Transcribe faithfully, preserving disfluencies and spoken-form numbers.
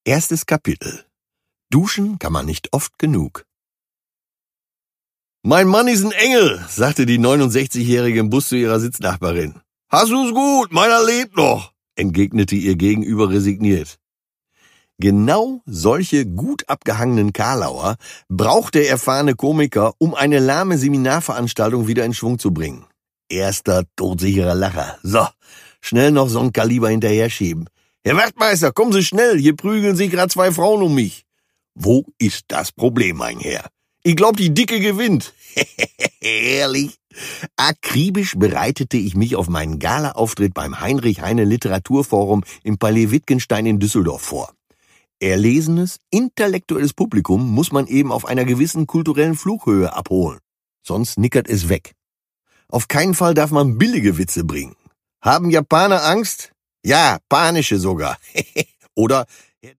Erstes Kapitel. Duschen kann man nicht oft genug. »Mein Mann ist ein Engel«, sagte die neunundsechzigjährige im Bus zu ihrer Sitznachbarin. »Hast du's gut, meiner lebt noch«, entgegnete ihr Gegenüber resigniert. Genau solche gut abgehangenen Karlauer braucht der erfahrene Komiker, um eine lahme Seminarveranstaltung wieder in Schwung zu bringen. Erster todsicherer Lacher. So, schnell noch so ein Kaliber hinterher schieben. »Herr Wachtmeister, kommen Sie schnell, hier prügeln sich gerade zwei Frauen um mich.« »Wo ist das Problem, mein Herr? Ich glaub, die Dicke gewinnt.« Ehrlich? Akribisch bereitete ich mich auf meinen Gala-Auftritt beim Heinrich-Heine-Literaturforum im Palais Wittgenstein in Düsseldorf vor. Erlesenes, intellektuelles Publikum muss man eben auf einer gewissen kulturellen Flughöhe abholen. Sonst nickert es weg. Auf keinen Fall darf man billige Witze bringen. Haben Japaner Angst? Ja, panische sogar. Oder